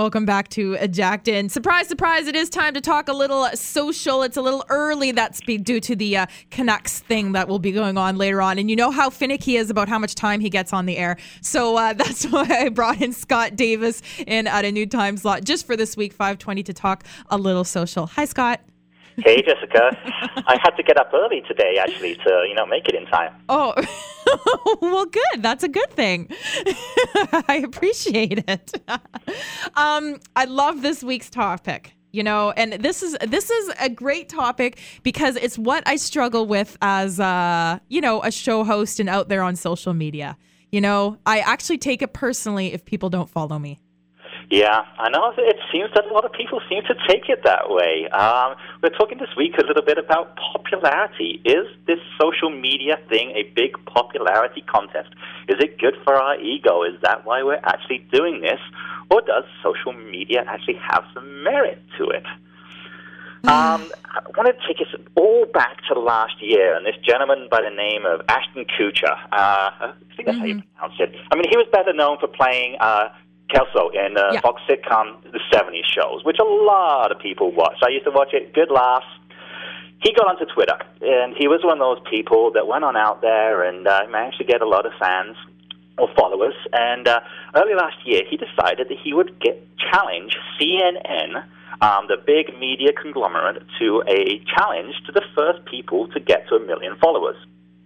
Welcome back to Jacked In. Surprise, surprise, it is time to talk a little social. It's a little early. That's due to the Canucks thing that will be going on later on. And you know how finicky he is about how much time he gets on the air. So that's why I brought in Scott Davis in at a new time slot just for this week, 5:20, to talk a little social. Hi, Scott. Hey, Jessica. I had to get up early today, actually, to, make it in time. Oh, well, good. That's a good thing. I appreciate it. I love this week's topic, and this is a great topic because it's what I struggle with as, a show host and out there on social media. I actually take it personally if people don't follow me. Yeah, I know. It seems that a lot of people seem to take it that way. We're talking this week a little bit about popularity. Is this social media thing a big popularity contest? Is it good for our ego? Is that why we're actually doing this? Or does social media actually have some merit to it? I want to take us all back to last year, and this gentleman by the name of Ashton Kutcher, I think that's how you pronounce it. I mean, he was better known for playing Kelso in Fox sitcom The 70s Shows, which a lot of people watch. I used to watch it. Good laughs. He got onto Twitter, and he was one of those people that went on out there and managed to get a lot of fans or followers. And early last year, he decided that he would challenge CNN, the big media conglomerate, to a challenge to the first people to get to 1 million followers.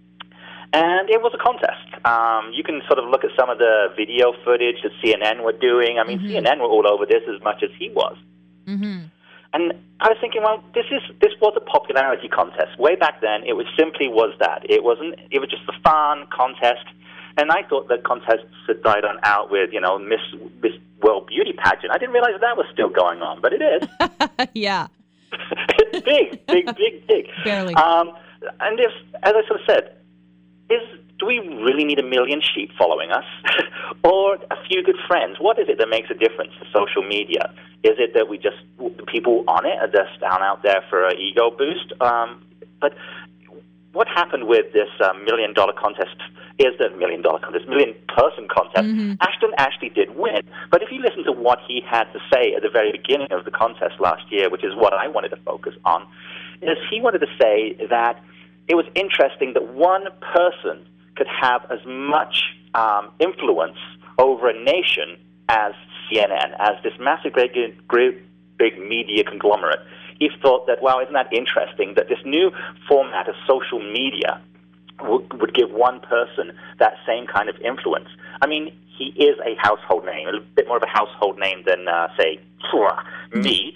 And it was a contest. You can sort of look at some of the video footage that CNN were doing. I mean, CNN were all over this as much as he was. And I was thinking, well, this was a popularity contest. Way back then, it was that. It was just a fun contest. And I thought that contests had died on out with, Miss World Beauty Pageant. I didn't realize that was still going on, but it is. Yeah. It's big. Barely. And if, as I sort of said, do we really need 1 million sheep following us or a few good friends? What is it that makes a difference to social media? Is it that the people on it are just down out there for an ego boost? But what happened with this $1 million contest is the $1 million contest, million-person contest. Ashton actually did win. But if you listen to what he had to say at the very beginning of the contest last year, which is what I wanted to focus on, is he wanted to say that it was interesting that one person could have as much influence over a nation as CNN, as this massive, big media conglomerate. He thought that, wow, isn't that interesting that this new format of social media would give one person that same kind of influence. I mean, he is a household name, a bit more of a household name than, say, me.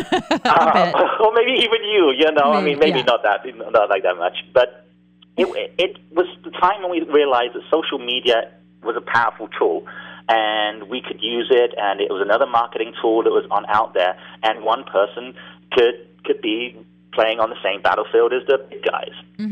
Or maybe even you, I mean, maybe not like that much. But it was the time when we realized that social media was a powerful tool, and we could use it, and it was another marketing tool that was out there, and one person could be playing on the same battlefield as the big guys.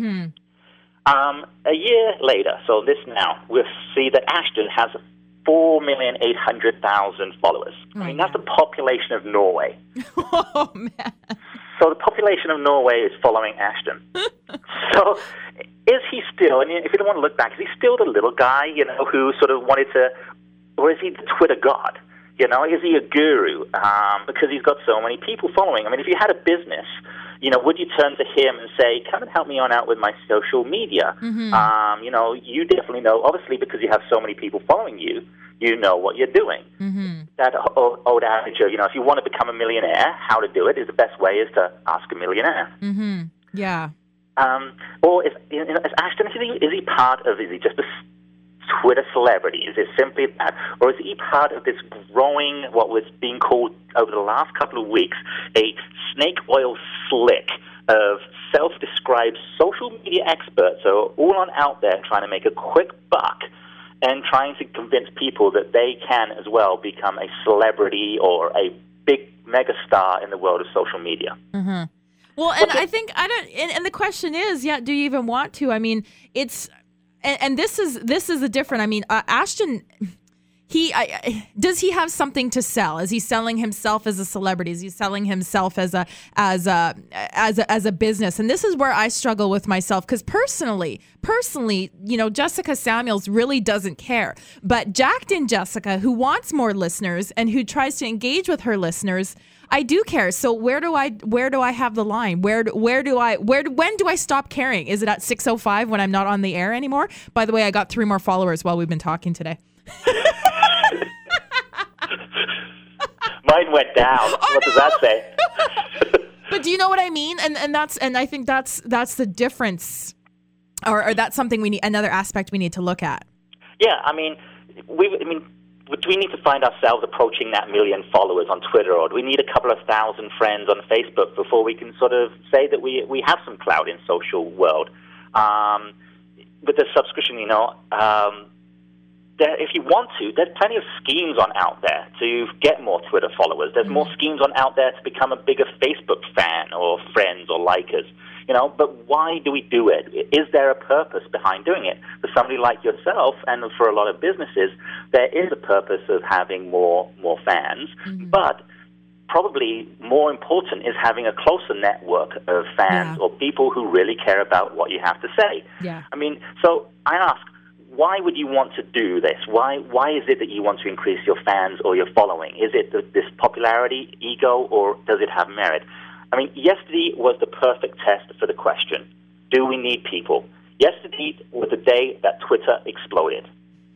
A year later, so this now, we'll see that Ashton has 4,800,000 followers. I mean, that's the population of Norway. Oh, man. So the population of Norway is following Ashton. So is he still, and if you don't want to look back, is he still the little guy, who sort of wanted to, or is he the Twitter god? Is he a guru? Because he's got so many people following. I mean, if you had a business, would you turn to him and say, come and help me on out with my social media? You definitely know, obviously, because you have so many people following you, you know what you're doing. That old adage of, if you want to become a millionaire, how to do it is the best way is to ask a millionaire. Yeah. Or is Ashton, is he part of, is he just a Twitter celebrity? Is it simply that? Or is he part of this growing, what was being called over the last couple of weeks, a snake oil slick of self-described social media experts who are all on out there trying to make a quick buck and trying to convince people that they can as well become a celebrity or a big megastar in the world of social media? Well, and I think, and the question is, do you even want to? I mean, it's... And this is a different. I mean, Ashton, does he have something to sell? Is he selling himself as a celebrity? Is he selling himself as a business? And this is where I struggle with myself, because personally, Jessica Samuels really doesn't care. But Jacked in Jessica, who wants more listeners and who tries to engage with her listeners, I do care. So where do I have the line? When do I stop caring? Is it at 6:05 when I'm not on the air anymore? By the way, I got 3 more followers while we've been talking today. Mine went down. What does that say? But do you know what I mean? And I think that's the difference, or that's something another aspect we need to look at. Yeah, do we need to find ourselves approaching that 1 million followers on Twitter, or do we need a couple of thousand friends on Facebook before we can sort of say that we have some clout in social world? With the subscription, if you want to, there's plenty of schemes out there to get more Twitter followers. There's more schemes out there to become a bigger Facebook fan or friends or likers. But why do we do it? Is there a purpose behind doing it? For somebody like yourself, and for a lot of businesses, there is a purpose of having more fans. Mm-hmm. But probably more important is having a closer network of fans or people who really care about what you have to say. Yeah. So I ask, why would you want to do this? Why is it that you want to increase your fans or your following? Is it this popularity, ego, or does it have merit? Yesterday was the perfect test for the question, do we need people? Yesterday was the day that Twitter exploded.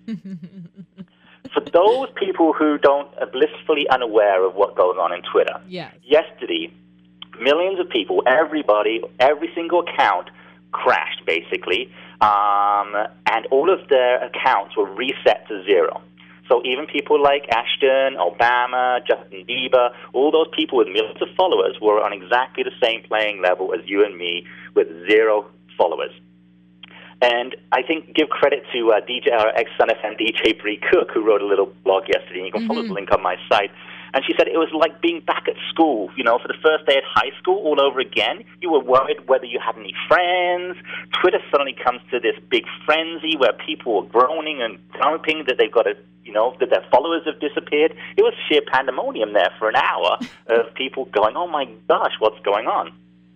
For those people who are blissfully unaware of what goes on in Twitter, yesterday, millions of people, everybody, every single account crashed, basically, and all of their accounts were reset to 0. So even people like Ashton, Obama, Justin Bieber, all those people with millions of followers were on exactly the same playing level as you and me with 0 followers. And I think give credit to our ex-Sun FM DJ Bree Cook, who wrote a little blog yesterday, and you can follow the link on my site. And she said it was like being back at school, for the first day at high school all over again. You were worried whether you had any friends. Twitter suddenly comes to this big frenzy where people are groaning and grumping that they've got to, that their followers have disappeared. It was sheer pandemonium there for an hour of people going, oh my gosh, what's going on?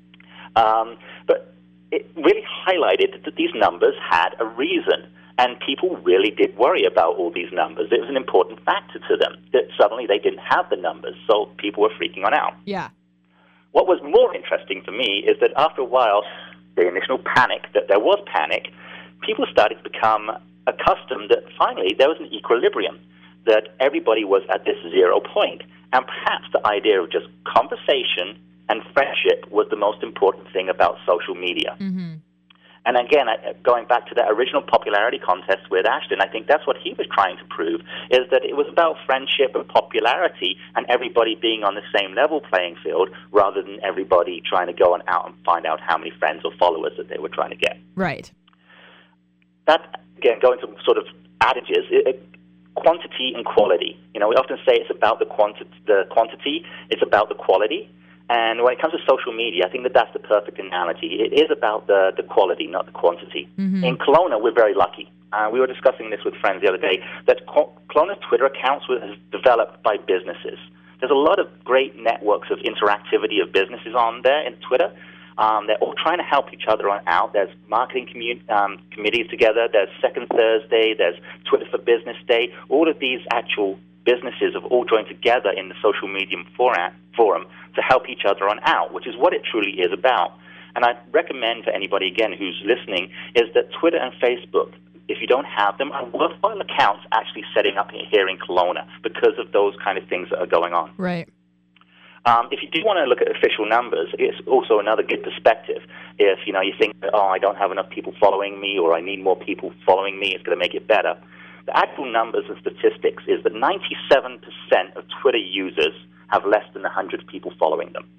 But it really highlighted that these numbers had a reason. And people really did worry about all these numbers. It was an important factor to them that suddenly they didn't have the numbers, so people were freaking out. Yeah. What was more interesting to me is that after a while, the initial panic, that there was panic, people started to become accustomed that finally there was an equilibrium, that everybody was at this 0 point. And perhaps the idea of just conversation and friendship was the most important thing about social media. Mm-hmm. And again, going back to that original popularity contest with Ashton, I think that's what he was trying to prove, is that it was about friendship and popularity and everybody being on the same level playing field rather than everybody trying to go out and find out how many friends or followers that they were trying to get. Right. That, again, going to sort of adages, quantity and quality. We often say it's about the quantity, it's about the quality. And when it comes to social media, I think that's the perfect analogy. It is about the quality, not the quantity. Mm-hmm. In Kelowna, we're very lucky. We were discussing this with friends the other day, that Kelowna's Twitter accounts were developed by businesses. There's a lot of great networks of interactivity of businesses on there in Twitter. They're all trying to help each other out. There's marketing committees together. There's Second Thursday. There's Twitter for Business Day. All of these actual businesses have all joined together in the social media forum to help each other out, which is what it truly is about. And I recommend for anybody, again, who's listening, is that Twitter and Facebook, if you don't have them, are worthwhile accounts actually setting up here in Kelowna because of those kind of things that are going on. Right. If you do want to look at official numbers, it's also another good perspective. If you think, I don't have enough people following me, or I need more people following me, it's going to make it better. The actual numbers and statistics is that 97% of Twitter users have less than 100 people following them.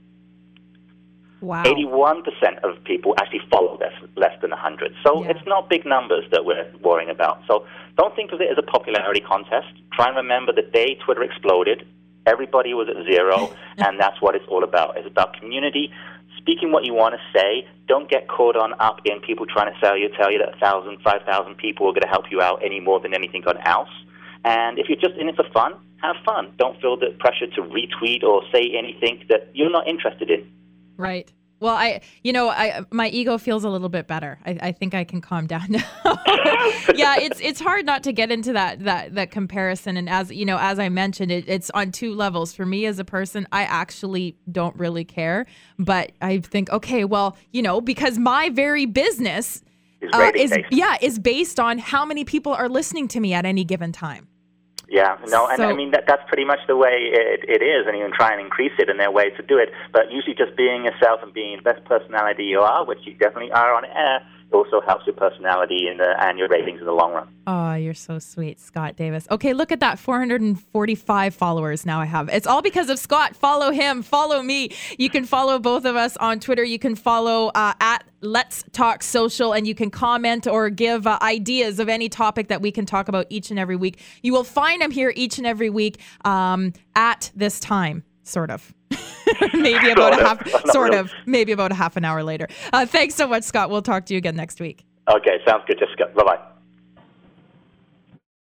Wow. 81% of people actually follow less than 100. So it's not big numbers that we're worrying about. So don't think of it as a popularity contest. Try and remember the day Twitter exploded, everybody was at 0, and that's what it's all about. It's about community, speaking what you want to say. Don't get caught up in people trying to tell you that 1,000, 5,000 people are going to help you out any more than anything else. And if you're just in it for fun, have fun. Don't feel the pressure to retweet or say anything that you're not interested in. Right. Well, my ego feels a little bit better. I think I can calm down now. Yeah, it's hard not to get into that comparison. And as I mentioned, it's on two levels. For me as a person, I actually don't really care, but I think, okay, well, because my very business is based on how many people are listening to me at any given time. Yeah, no, and I mean, that's pretty much the way it is, and you can try and increase it, and there are ways to do it, but usually just being yourself and being the best personality you are, which you definitely are on air, also helps your personality and your ratings in the long run. Oh, you're so sweet, Scott Davis. Okay, look at that, 445 followers now I have. It's all because of Scott. Follow him, follow me. You can follow both of us on Twitter. You can follow at Let's Talk Social, and you can comment or give ideas of any topic that we can talk about each and every week. You will find them here each and every week at this time, sort of. maybe about a half an hour later. Thanks so much, Scott. We'll talk to you again next week. Okay, sounds good, Jessica. Bye-bye.